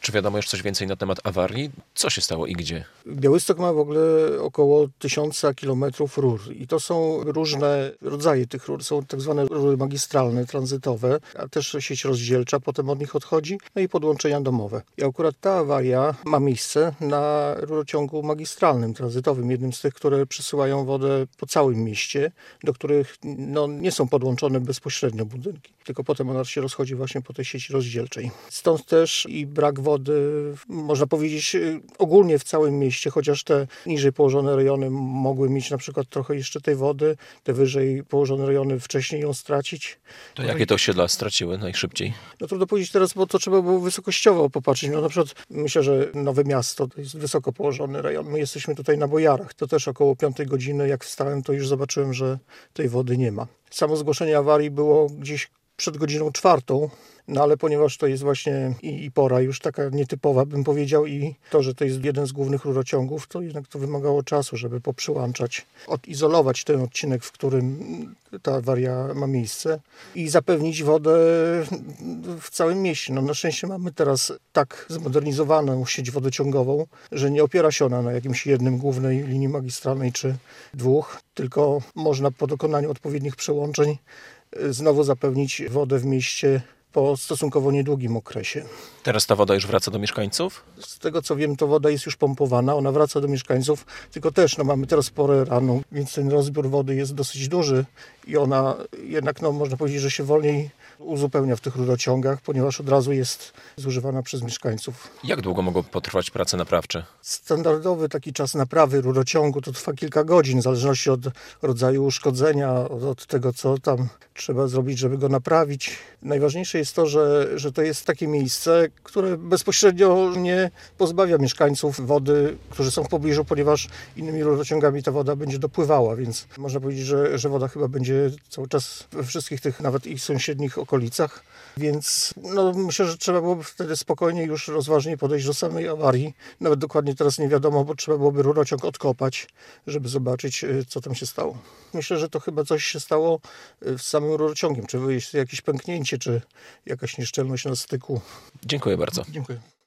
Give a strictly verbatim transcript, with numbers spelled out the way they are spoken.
Czy wiadomo już coś więcej na temat awarii? Co się stało i gdzie? Białystok ma w ogóle około tysiąca kilometrów rur i to są różne rodzaje tych rur. Są tak zwane rury magistralne, tranzytowe, a też sieć rozdzielcza potem od nich odchodzi, no i podłączenia domowe. I akurat ta awaria ma miejsce na rurociągu magistralnym, tranzytowym, jednym z tych, które przesyłają wodę po całym mieście, do których no, nie są podłączone bezpośrednio budynki, tylko potem ona się rozchodzi właśnie po tej sieci rozdzielczej. Stąd też i brak wody, można powiedzieć, ogólnie w całym mieście, chociaż te niżej położone rejony mogły mieć na przykład trochę jeszcze tej wody, te wyżej położone rejony wcześniej ją stracić. To jakie te osiedla straciły najszybciej? No trudno powiedzieć teraz, bo to trzeba było wysokościowo popatrzeć. No na przykład myślę, że Nowe Miasto to jest wysoko położony rejon. My jesteśmy tutaj na Bojarach. To też około piątej godziny, jak wstałem, to już zobaczyłem, że tej wody nie ma. Samo zgłoszenie awarii było gdzieś przed godziną czwartą, no ale ponieważ to jest właśnie i, i pora już taka nietypowa, bym powiedział, i to, że to jest jeden z głównych rurociągów, to jednak to wymagało czasu, żeby poprzyłączać, odizolować ten odcinek, w którym ta awaria ma miejsce i zapewnić wodę w całym mieście. No, na szczęście mamy teraz tak zmodernizowaną sieć wodociągową, że nie opiera się ona na jakimś jednym głównej linii magistralnej czy dwóch, tylko można po dokonaniu odpowiednich przełączeń znowu zapewnić wodę w mieście po stosunkowo niedługim okresie. Teraz ta woda już wraca do mieszkańców? Z tego co wiem, to woda jest już pompowana, ona wraca do mieszkańców, tylko też no, mamy teraz porę rano, więc ten rozbiór wody jest dosyć duży i ona jednak, no, można powiedzieć, że się wolniej uzupełnia w tych rurociągach, ponieważ od razu jest zużywana przez mieszkańców. Jak długo mogą potrwać prace naprawcze? Standardowy taki czas naprawy rurociągu to trwa kilka godzin, w zależności od rodzaju uszkodzenia, od, od tego, co tam trzeba zrobić, żeby go naprawić. Najważniejsze jest to, że, że to jest takie miejsce, które bezpośrednio nie pozbawia mieszkańców wody, którzy są w pobliżu, ponieważ innymi rurociągami ta woda będzie dopływała, więc można powiedzieć, że, że woda chyba będzie cały czas we wszystkich tych, nawet i sąsiednich okolicach, więc no, myślę, że trzeba byłoby wtedy spokojnie już rozważnie podejść do samej awarii. Nawet dokładnie teraz nie wiadomo, bo trzeba byłoby rurociąg odkopać, żeby zobaczyć, co tam się stało. Myślę, że to chyba coś się stało z samym rurociągiem, czy jest jakieś pęknięcie, czy jakaś nieszczelność na styku. Dziękuję bardzo. Dziękuję.